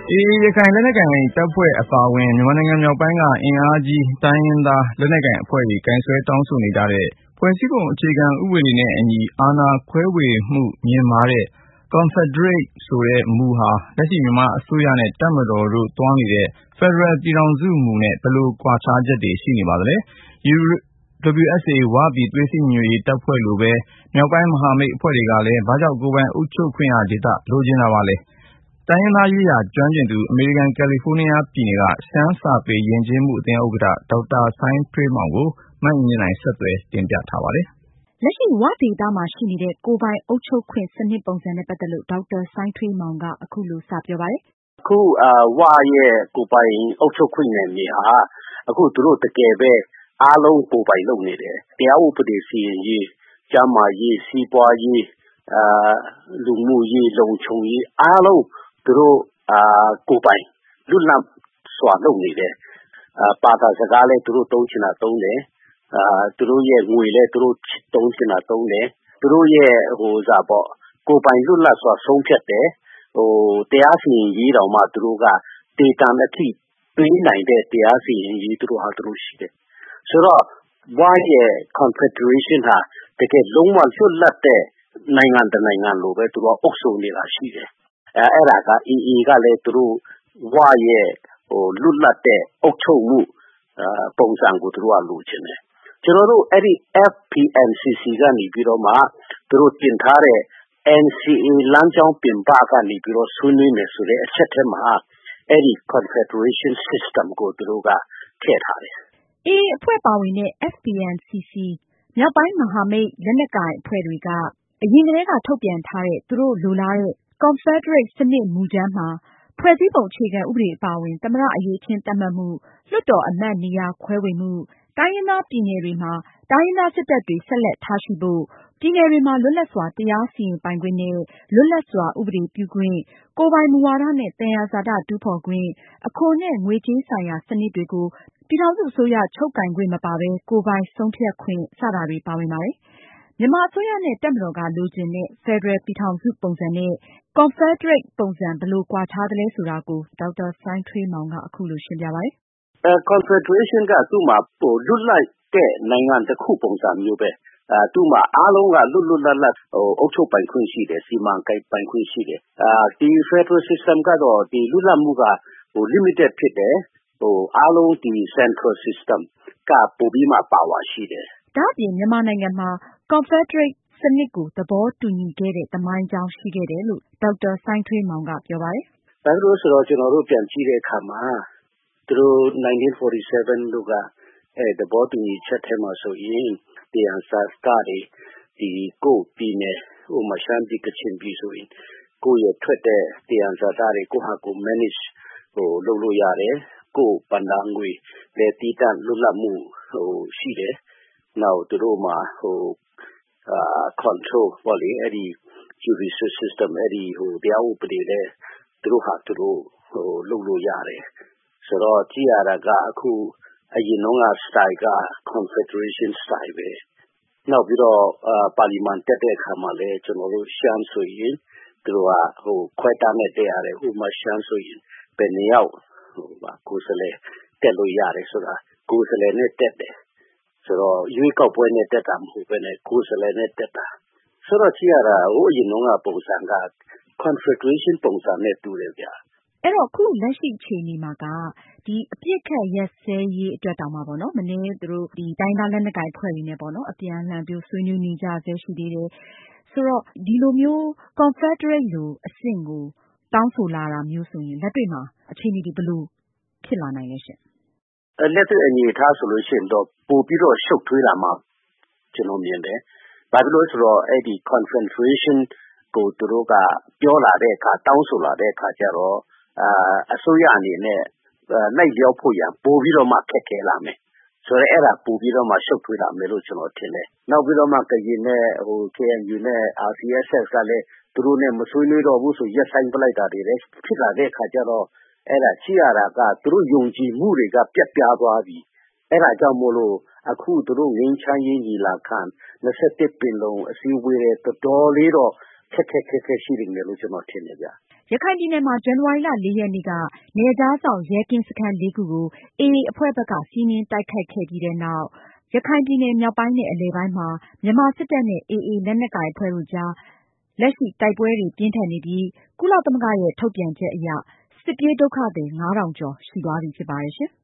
ရခိုင်လက်နက်ကိုင်တပ်ဖွဲ့အပါအဝင်မြန်မာနိုင်ငံမြောက်ပိုင်းကအင်အားကြီးတိုင်းရင်းသားလက်နက်ကိုင်အဖွဲ့တွေကိုင်စွဲတောင်းဆိုနေကြတဲ့ဖွဲ့စည်းပုံအခြေခံဥပဒေနဲ့အညီအာဏာခွဲဝေမှုမြင့်မားတဲ့ Confederate ဆိုတဲ့မူဟာလက်ရှိမြန်မာအစိုးရနဲ့တပ်မတော်တို့သွားနေတဲ့ဖက်ဒရယ်ပြည်ထောင်စုမူနဲ့ဘယ်လိုကွာခြားချက်တွေရှိနေပါသလဲ။ UWSA ဝပြည်သွေးစည်းညီညွတ်ရေးတပ်ဖွဲ့လိုပဲမြောက်ပိုင်းမဟာမိတ်အဖွဲ့တွေကလည်းဘာကြောင့်ကိုယ်ပိုင်အုပ်ချုပ်ခွင့်ရဒေသလိုချင်တာပါလဲ။တိုင်းရင်းသားရေးရာကျွမ်းကျင်သူအမေရိကန်ကယ်လီဖိုးနီးယားပြည်နယ်ကရှမ်းစာပေယဉ်ကျေးမှုအသင်းဥက္ကဋ္ဌဒေါက်တာစိုင်းထွေးမောင်ကိုမအင်ကြင်းနိုင်ဆက်သွယ်တင်ပြထားပါတယ်။လက်ရှိဝဒေသမှာရှိနေတဲ့ကိုယ်ပိုင်အုပ်ချုပ်ခွင့်စနစ်ပုံစံနဲ့ပတ်သက်လို့ဒေါက်တာစိုင်းထွေးမောင်ကအခုလိုစပြောပါတယ်။အခုဝရဲ့ကိုယ်ပိုင်အုပ်ချုပ်ခွင့်နယ်မြေဟာအခုသူတို့တကယ်ပဲအားလုံးကိုယ်ပိုင်လုပ်နေတယ်။တရားဥပဒေစီရင်ရေး၊ကျန်းမာရေး၊စီးပွားရေးလူမှုရေးလုံခြုံရေးအားလုံးသူတို့ကိုယ်ပိုင်လွတ်လပ်စွာလုပ်နေတယ်။ဘာသာစကားလည်းသူတို့သုံးချင်တာသုံးတယ်။သူတို့ရဲ့ငွေလည်းသူတို့သုံးချင်တာသုံးတယ်။သူတို့ရဲ့ကိုယ်ပိုင်လွတ်လပ်စွာဆုံးဖြတ်တယ်။တရားစီရင်ရေးတောင်မှသူတို့ကဒေသအထိပေးနိုင်တဲ့တရားစီရင်ရေးသူတို့ဟာသူတို့ရှိတယ်။ဆိုတော့ဝရဲ့ Confederation ဟာတကယ်လုံးဝလွတ်လပ်တဲ့နိုင်ငံတစ်နိုင်ငံလိုပဲသူတို့အုပ်စိုးနေတာရှိတယ်။အဲ့ဒါက AA ကလည်းသူတို့ဝရဲ့လွတ်လပ်တဲ့အုပ်ချုပ်မှုပုံစံကိုသူတို့ကလိုချင်တယ်။ကျွန်တော်တို့အဲ့ဒီ FPNCC ကနေပြီးတော့မှသူတို့တင်ထားတဲ့ NCA လမ်းကြောင်းပြင်ပကနေပြီးတော့ဆွေးနွေးမယ်ဆိုတဲ့အချက်ထဲမှာအဲ့ဒီ Confederation System ကိုသူတို့ကထည့်ထားတယ်။ AA အဖွဲ့ပါဝင်တဲ့ FPNCC မြောက်ပိုင်းမဟာမိတ်လက်နက်ကိုင်အဖွဲ့တွေကအရင်ကတည်းကထုတ်ပြန်ထားတဲ့သူတို့လိုလားတဲ့ Confederate စနစ်မူကြမ်းမှာဖွဲ့စည်းပုံအခြေခံဥပဒေအပါအဝင်သမ္မတအရေးအခင်းသတ်မှတ်မှု၊လွှတ်တော်အမတ်နေရာခွဲဝေမှု၊တိုင်းရင်းသားပြည်နယ်တွေမှာတိုင်းရင်းသားစစ်တပ်တွေဆက်လက်ထားရှိဖို့၊ပြည်နယ်တွေမှာလွတ်လပ်စွာတရားစီရင်ပိုင်ခွင့်နဲ့လွတ်လပ်စွာဥပဒေပြုခွင့်၊ကိုယ်ပိုင်မူဝါဒနဲ့သယံဇာတတူးဖော်ခွင့်၊အခွန်နဲ့ငွေကြေးဆိုင်ရာစနစ်တွေကိုပြည်ထောင်စုအစိုးရချုပ်ကိုင်ခွင့်မပါဘဲကိုယ်ပိုင်ဆုံးဖြတ်ခွင့်စတာတွေပါဝင်ပါတယ်။မြန်မာအစိုးရနဲ့တပ်မတော်ကလိုချင်တဲ့ဖက်ဒရယ်ပြည်ထောင်စုပုံစံနဲ့ Confederate ပုံစံဘယ်လိုကွာခြားသလဲဆိုတာကိုဒေါက်တာစိုင်းထွေးမောင်ကအခုလိုရှင်းပြပါတယ်။ Confederation ကသူ့မှာလွတ်လပ်တဲ့နိုင်ငံတစ်ခုပုံစံမျိုးပဲ။သူ့မှာအားလုံးကလွတ်လပ်အုပ်ချုပ်ပိုင်ခွင့်ရှိတယ်။စီမံကိုင်ပိုင်ခွင့်ရှိတယ်။ဒီ Federal System ကတော့ဒီလွတ်လပ်မှုကlimited ဖြစ်တယ်။အားလုံးဒီ Central System ကပိုပြီးမှပါဝါရှိတယ်။ဒါ့အပြင်မြန်မာနိုင်ငံမှာ Confederate စနစ်ကိုသဘောတူညီခဲ့တဲ့သမိုင်းကြောင်းရှိခဲ့တယ်လို့ဒေါက်တာစိုင်းထွေးမောင်ကပြောပါတယ်။ဘာလို့လဲဆိုတော့ကျွန်တော်တို့ပြန်ကြည့်တဲ့အခါမှာသူတို့1947တို့ကသဘောတူညီချက်ထဲမှာဆိုရင်သယံဇာတတွေဒီကိုယ့်ပြည်နယ်ဥပမာရှမ်းပြည်ကချင်ပြည်ဆိုရင်ကိုယ့်ရဲ့ထွက်တဲ့သယံဇာတတွေကိုယ့်ဟာကိုယ် manage လုပ်လို့ရတယ်။ကိုယ့်ဘဏ္ဍာငွေလည်းတည်တံ့လွတ်လပ်မှုရှိတယ်။နောက်သူတို့မှာcontrol ပေါ့လေအဲ့ဒီ judicial system အဲ့ဒီတရားဥပဒေလည်းသူတို့ဟာသူတို့လုပ်လို့ရတယ်။ဆိုတော့ကြည့်ရတာကအခုအရင်တုန်းက style က Confederation style ပဲ။နောက်ပြီးတော့ပါလီမန်တက်တဲ့အခါမှာလည်းကျွန်တော်တို့ရှမ်းဆိုရင်သူတို့ကခွဲတမ်းနဲ့တက်ရတယ်။ဥပမာရှမ်းဆိုရင်ဘယ်နှစ်ယောက်ကိုယ်စားလှယ်တက်လို့ရတယ်ဆိုတာကိုယ်စားလှယ်နဲ့တက်တယ်။ဆိုတော့ရွေးကောက်ပွဲနဲ့တက်တာမဟုတ်ဘဲနဲ့ကိုယ်စားလှယ်နဲ့တက်တာ။ဆိုတော့ကြည့်ရတာအရင်တုန်းကပုံစံက Confederation ပုံစံနဲ့တူတယ်ဗျ။အဲ့တော့ခုလက်ရှိအခြေအနေမှာကဒီအပြစ်ခတ်ရက်စဲရေးအတွက်တောင်မှပေါ့နော်မနေ့သူတို့ဒီတိုင်းသားလက်နက်ကိုင်အဖွဲ့တွေနဲ့ပေါ့နော်အပြန်အလှန်ဆွေးနွေးနေကြဆဲရှိသေးတယ်ဆိုတော့ဒီလိုမျိုး Confederate လိုအဆင့်ကိုတောင်းဆိုလာတာမျိုးဆိုရင်လက်တွေ့မှာအခြေအနေဒီဘယ်လိုဖြစ်လာနိုင်လဲရှင့်လက်တွေ့အနေအထားဆိုလို့ရှိရင်တော့ပို့ပြီးတော့ရှုပ်ထွေးလာမှာကျွန်တော်မြင်တယ်။ဘာဖြစ်လို့ဆိုတော့အဲ့ဒီ Confederation ကိုသူတို့ကပြောလာတဲ့အခါတောင်းဆိုလာတဲ့အခါကျတော့အစိုးရအနေနဲ့လိုက်လျောဖို့ရပို့ပြီးတော့မှခက်ခဲလာမယ်။ဆိုတော့အဲ့ဒါပို့ပြီးတော့မှရှုပ်ထွေးလာမယ်လို့ကျွန်တော်ထင်တယ်။နောက်ပြီးတော့မှကရင်နဲ့KNU နဲ့ RCSS ကလည်းသူတို့နဲ့မဆွေးနွေးတော့ဘူးဆိုရက်ဆိုင်ပလိုက်တာတွေလည်းဖြစ်လာတဲ့အခါကျတော့အဲ့ဒါကြည့်ရတာကသူတို့ယုံကြည်မှုတွေကပြတ်ပြားသွားပြီ။အဲ့ဒါကြောင့်မို့လို့အခုသူတို့ငြိမ်းချမ်းရေးညီလာခံ21ပင်လုံအစည်းအဝေးတွေတော်တော်လေးတော့ခက်ခဲရှိနေတယ်လို့ကျွန်တော်ထင်တယ်ဗျရခိုင်ပြည်နယ်မှာ ဇန်နဝါရီလ 4 ရက်နေ့က နယ်ခြားစောင့်ရဲကင်းစခန်း 4 ခုကို AA အဖွဲ့ဘက်က စီးနင်းတိုက်ခိုက်ခဲ့ပြီးနောက် ရခိုင်ပြည်နယ်မြောက်ပိုင်းနဲ့ အလယ်ပိုင်းမှာ မြန်မာစစ်တပ်နဲ့ AA လက်နက်ကိုင်အဖွဲ့တို့ကြား လက်ရှိတိုက်ပွဲတွေပြင်းထန်နေပြီး ကုလသမဂ္ဂရဲ့ထုတ်ပြန်ချက်အရ စစ်ပြေးဒုက္ခသည် ၅,000 ကျော်ရှိသွားပြီဖြစ်ပါတယ်ရှင်။